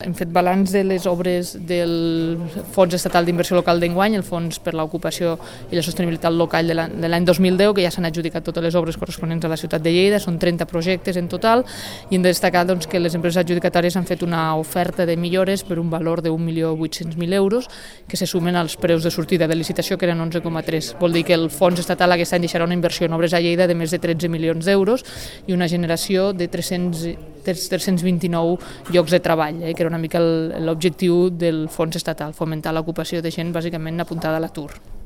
hem fet balanç de les obres del Fons Estatal d'Inversió Local d'enguany, el Fons per l'Ocupació i la Sostenibilitat Local de l'any 2010, que ja s'han adjudicat totes les obres corresponents a la ciutat de Lleida, són 30 projectes en total, i hem de destacar que les empreses adjudicatàries han fet una oferta de millores per un valor de 1.800.000 euros, que se sumen als preus de sortida de licitació, que eren 11,3. Vol dir que el Fons Estatal aquest any deixarà una inversió en obres a Lleida de més de 13 milions d'euros i una generació de 329 llocs de treball, que era una mica l'objectiu del Fons Estatal, fomentar l'ocupació de gent bàsicament apuntada a l'atur.